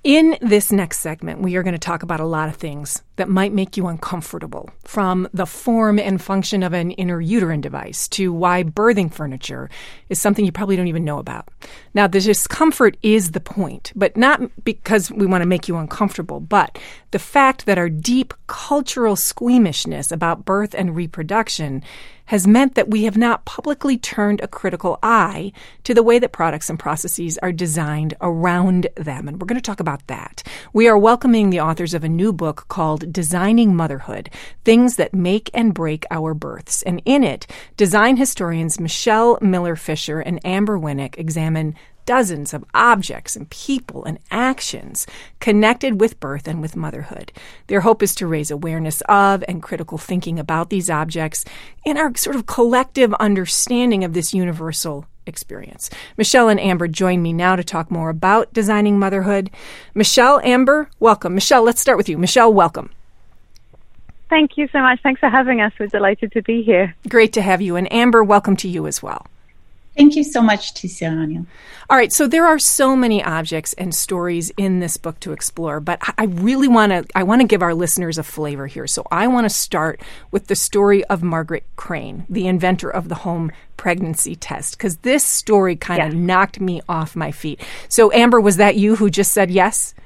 In this next segment, we are going to talk about a lot of things that might make you uncomfortable, from the form and function of an intrauterine device to why birthing furniture is something you probably don't even know about. Now, the discomfort is the point, but not because we want to make you uncomfortable, but the fact that our deep cultural squeamishness about birth and reproduction has meant that we have not publicly turned a critical eye to the way that products and processes are designed around them. And we're going to talk about that. We are welcoming the authors of a new book called Designing Motherhood, Things That Make and Break Our Births. And in it, design historians Michelle Miller-Fisher and Amber Winnick examine dozens of objects and people and actions connected with birth and with motherhood. Their hope is to raise awareness of and critical thinking about these objects and our sort of collective understanding of this universal experience. Michelle and Amber join me now to talk more about designing motherhood. Michelle, Amber, welcome. Michelle, let's start with you. Michelle, welcome. Thank you so much. Thanks for having us. We're delighted to be here. Great to have you. And Amber, welcome to you as well. Thank you so much, Tiziana. All right, so there are so many objects and stories in this book to explore, but I really want to give our listeners a flavor here. So I want to start with the story of Margaret Crane, the inventor of the home pregnancy test, because this story kind of knocked me off my feet. So Amber, was that you who just said yes?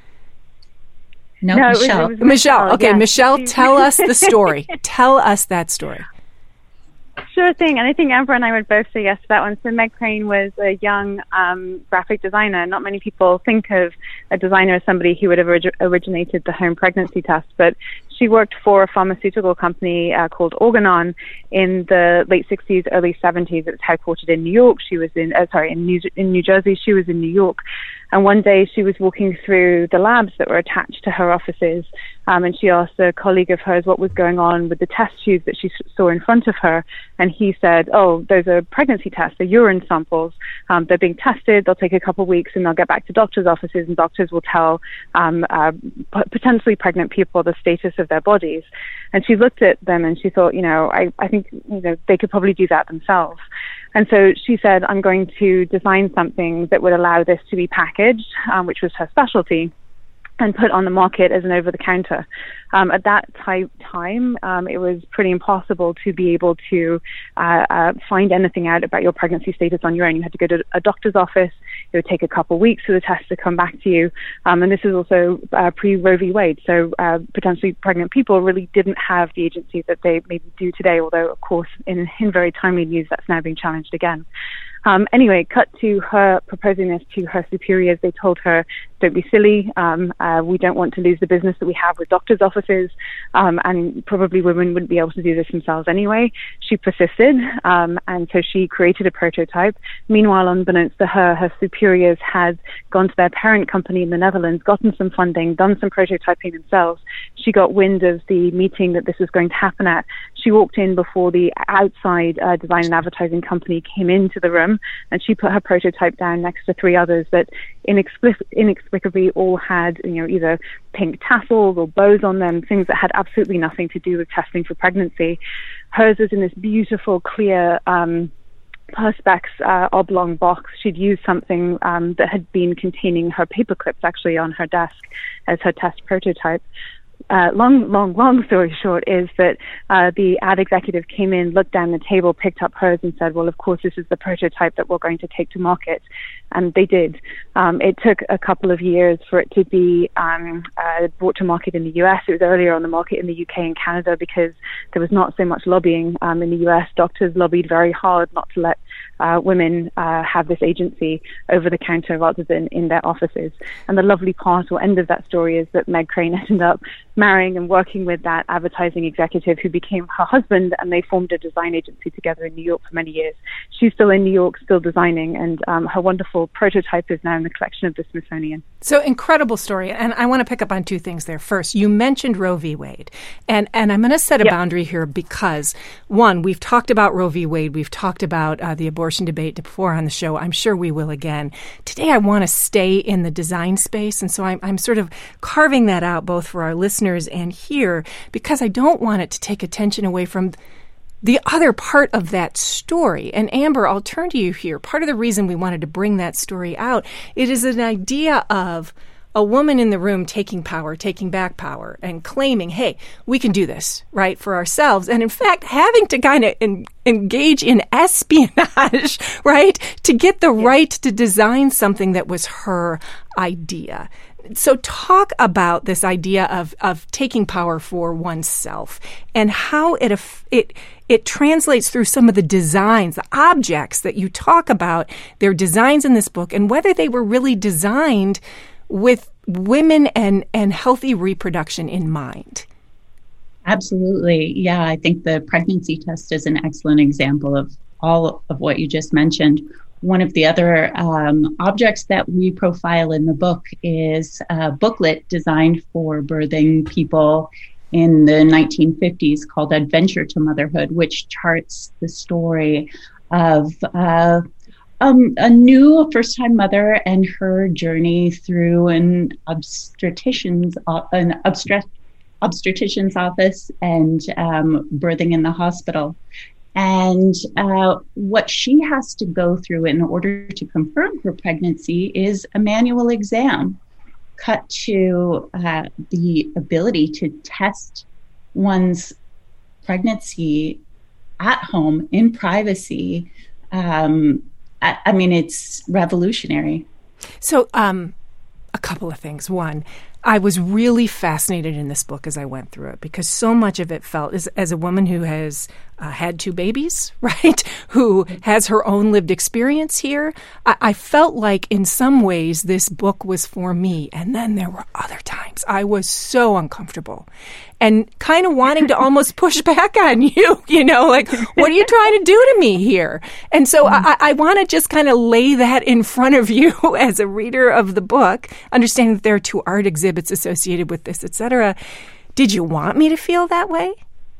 No, Michelle. It was Michelle. Okay, yes. Michelle, tell us the story. Tell us that story. Sure thing. And I think Amber and I would both say yes to that one. So Meg Crane was a young graphic designer. Not many people think of a designer as somebody who would have originated the home pregnancy test, but she worked for a pharmaceutical company called Organon in the late 60s, early 70s. It was headquartered in New York. She was in New Jersey. She was in New York. And one day she was walking through the labs that were attached to her offices, and she asked a colleague of hers what was going on with the test tubes that she saw in front of her. And he said, "Oh, those are pregnancy tests, they're urine samples. They're being tested. They'll take a couple of weeks and they'll get back to doctors' offices, and doctors will tell potentially pregnant people the status of their bodies." And she looked at them and she thought, I think they could probably do that themselves. And so she said, "I'm going to design something that would allow this to be packaged," which was her specialty, and put on the market as an over-the-counter. At that time, it was pretty impossible to be able to find anything out about your pregnancy status on your own. You had to go to a doctor's office. It would take a couple of weeks for the test to come back to you. And this is also pre-Roe v. Wade. So potentially pregnant people really didn't have the agency that they maybe do today, although, of course, in very timely news, that's now being challenged again. Anyway, cut to her proposing this to her superiors. They told her, "Don't be silly. We don't want to lose the business that we have with doctors' offices, and probably women wouldn't be able to do this themselves anyway." She persisted, and so she created a prototype. Meanwhile, unbeknownst to her, her superiors had gone to their parent company in the Netherlands, gotten some funding, done some prototyping themselves. She got wind of the meeting that this was going to happen at. She walked in before the outside design and advertising company came into the room, and she put her prototype down next to three others that inexplicably all had either pink tassels or bows on them, things that had absolutely nothing to do with testing for pregnancy. Hers was in this beautiful, clear Perspex oblong box. She'd used something that had been containing her paper clips actually on her desk as her test prototype. Long story short is that the ad executive came in, looked down the table, picked up hers and said, "Well, of course, this is the prototype that we're going to take to market." And they did. It took a couple of years for it to be brought to market in the US. It was earlier on the market in the UK and Canada because there was not so much lobbying in the US. Doctors lobbied very hard not to let women have this agency over the counter rather than in their offices. And the lovely part or end of that story is that Meg Crane ended up marrying and working with that advertising executive who became her husband, and they formed a design agency together in New York for many years. She's still in New York, still designing, and her wonderful prototype is now in the collection of the Smithsonian. So incredible story. And I want to pick up on two things there. First, you mentioned Roe v. Wade. And I'm going to set a boundary here because, one, we've talked about Roe v. Wade. We've talked about the abortion debate before on the show. I'm sure we will again. Today, I want to stay in the design space. And so I'm sort of carving that out both for our listeners and here because I don't want it to take attention away from the other part of that story. And Amber, I'll turn to you here. Part of the reason we wanted to bring that story out, it is an idea of, a woman in the room taking power, taking back power, and claiming, hey, we can do this, right, for ourselves. And in fact, having to kind of engage in espionage, right, to get the right to design something that was her idea. So talk about this idea of taking power for oneself and how it translates through some of the designs, the objects that you talk about, their designs in this book, and whether they were really designed with women and healthy reproduction in mind. Absolutely. Yeah, I think the pregnancy test is an excellent example of all of what you just mentioned. One of the other objects that we profile in the book is a booklet designed for birthing people in the 1950s called Adventure to Motherhood, which charts the story of a new first-time mother and her journey through an obstetrician's office and birthing in the hospital. And what she has to go through in order to confirm her pregnancy is a manual exam, cut to the ability to test one's pregnancy at home in privacy. I mean, it's revolutionary. So a couple of things. One, I was really fascinated in this book as I went through it because so much of it felt, as a woman who has had two babies, right, who has her own lived experience here, I felt like in some ways this book was for me. And then there were other times I was so uncomfortable and kind of wanting to almost push back on you, like, what are you trying to do to me here? And so I want to just kind of lay that in front of you as a reader of the book, understanding that there are two art exhibits associated with this, et cetera. Did you want me to feel that way?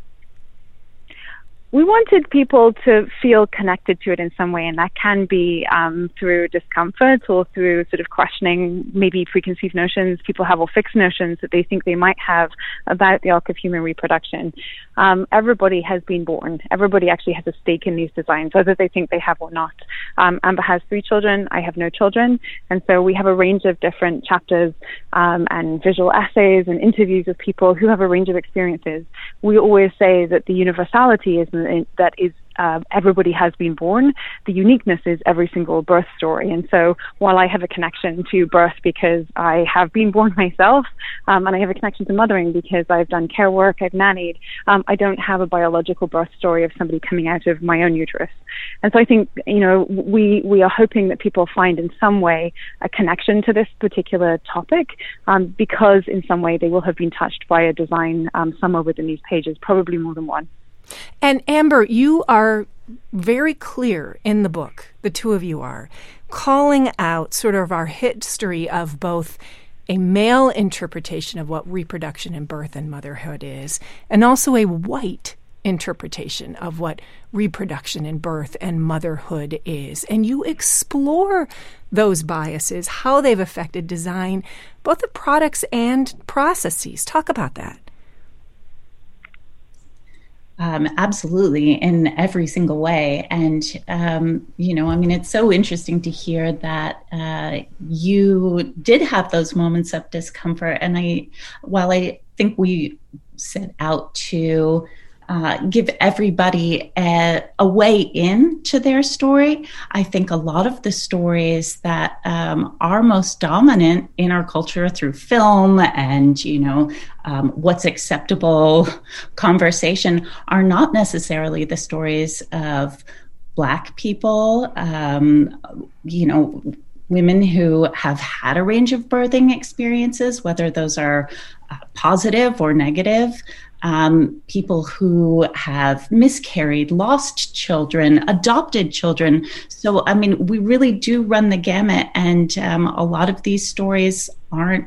We wanted people to feel connected to it in some way, and that can be through discomfort or through sort of questioning maybe preconceived notions people have or fixed notions that they think they might have about the arc of human reproduction. Everybody has been born. Everybody actually has a stake in these designs, whether they think they have or not. Amber has 3 children. I have no children. And so we have a range of different chapters and visual essays and interviews with people who have a range of experiences. We always say that the universality is that is everybody has been born. The uniqueness is every single birth story. And so while I have a connection to birth because I have been born myself, and I have a connection to mothering because I've done care work, I've nannied, I don't have a biological birth story of somebody coming out of my own uterus. And so I think, we are hoping that people find in some way a connection to this particular topic because in some way they will have been touched by a design somewhere within these pages, probably more than one. And Amber, you are very clear in the book, the two of you are, calling out sort of our history of both a male interpretation of what reproduction and birth and motherhood is, and also a white interpretation of what reproduction and birth and motherhood is. And you explore those biases, how they've affected design, both the products and processes. Talk about that. Absolutely, in every single way. And, it's so interesting to hear that you did have those moments of discomfort. And while I think we set out to give everybody a way into their story, I think a lot of the stories that are most dominant in our culture through film and, what's acceptable conversation are not necessarily the stories of Black people, women who have had a range of birthing experiences, whether those are positive or negative. People who have miscarried, lost children, adopted children. So, we really do run the gamut, and a lot of these stories aren't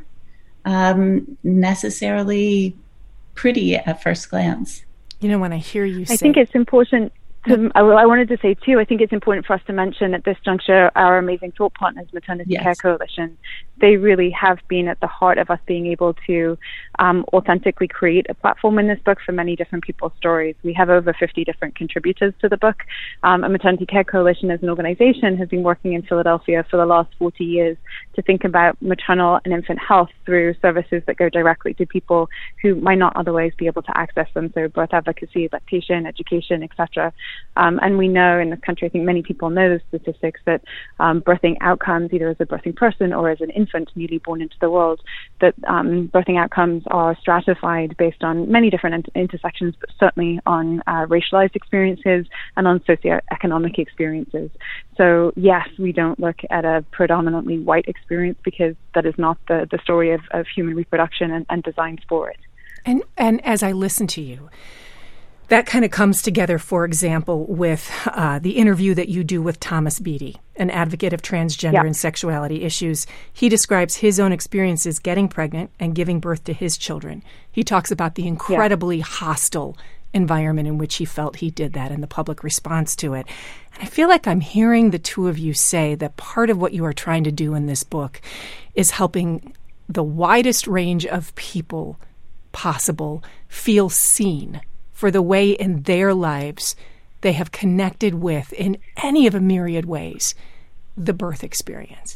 necessarily pretty at first glance. When I hear you say... I think it's important... I wanted to say too, I think it's important for us to mention at this juncture our amazing thought partners, Maternity Care Coalition. They really have been at the heart of us being able to authentically create a platform in this book for many different people's stories. We have over 50 different contributors to the book. A Maternity Care Coalition as an organization has been working in Philadelphia for the last 40 years to think about maternal and infant health through services that go directly to people who might not otherwise be able to access them. So birth advocacy, lactation, education, etc. And we know in this country, I think many people know the statistics that birthing outcomes, either as a birthing person or as an infant newly born into the world, that birthing outcomes are stratified based on many different intersections, but certainly on racialized experiences and on socioeconomic experiences. So yes, we don't look at a predominantly white experience because that is not the story of human reproduction and designed for it. And as I listen to you, that kind of comes together, for example, with the interview that you do with Thomas Beattie, an advocate of transgender and sexuality issues. He describes his own experiences getting pregnant and giving birth to his children. He talks about the incredibly hostile environment in which he felt he did that and the public response to it. And I feel like I'm hearing the two of you say that part of what you are trying to do in this book is helping the widest range of people possible feel seen for the way in their lives they have connected with, in any of a myriad ways, the birth experience.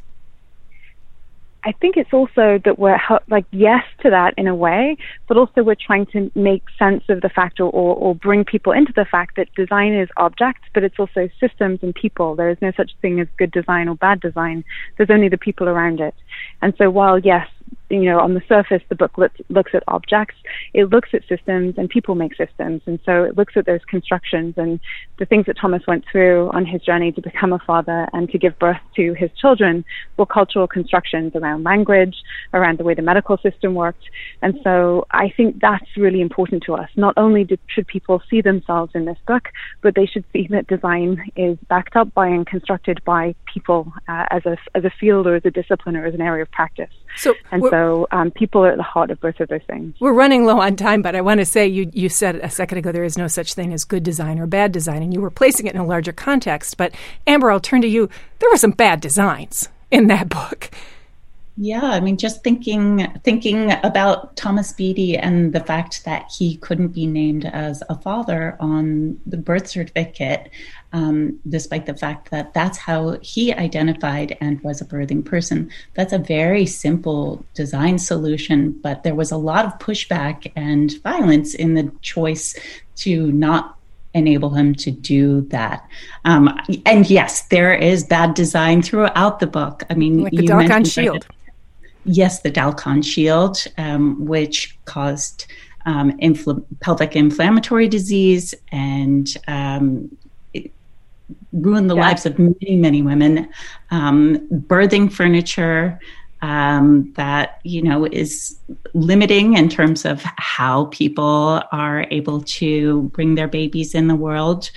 I think it's also that we're yes to that in a way, but also we're trying to make sense of the fact or bring people into the fact that design is objects, but it's also systems and people. There is no such thing as good design or bad design. There's only the people around it. And so while, yes, on the surface, the book looks at objects, it looks at systems, and people make systems. And so it looks at those constructions and the things that Thomas went through on his journey to become a father and to give birth to his children were cultural constructions around language, around the way the medical system worked. And so I think that's really important to us. Not only should people see themselves in this book, but they should see that design is backed up by and constructed by people as a field or as a discipline or as an area of practice. So people are at the heart of both of those things. We're running low on time, but I want to say you said a second ago there is no such thing as good design or bad design, and you were placing it in a larger context. But Amber, I'll turn to you. There were some bad designs in that book. Yeah, I mean, just thinking about Thomas Beattie and the fact that he couldn't be named as a father on the birth certificate, despite the fact that that's how he identified and was a birthing person. That's a very simple design solution, but there was a lot of pushback and violence in the choice to not enable him to do that. And yes, there is bad design throughout the book. I mean, like the Dalkon shield. Yes, the Dalkon shield, which caused pelvic inflammatory disease and it ruined the lives of many, many women. Birthing furniture that, is limiting in terms of how people are able to bring their babies in the world.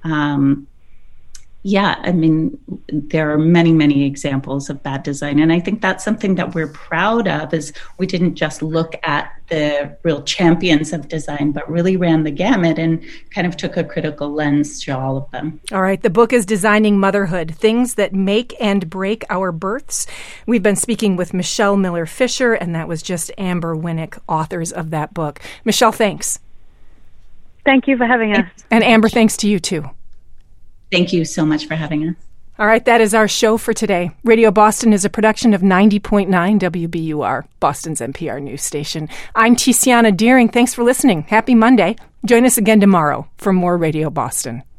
Yeah, I mean, there are many, many examples of bad design. And I think that's something that we're proud of, is we didn't just look at the real champions of design, but really ran the gamut and kind of took a critical lens to all of them. All right. The book is Designing Motherhood, Things That Make and Break Our Births. We've been speaking with Michelle Miller-Fisher, and that was just Amber Winnick, authors of that book. Michelle, thanks. Thank you for having us. And Amber, thanks to you too. Thank you so much for having us. All right, that is our show for today. Radio Boston is a production of 90.9 WBUR, Boston's NPR news station. I'm Tiziana Deering. Thanks for listening. Happy Monday. Join us again tomorrow for more Radio Boston.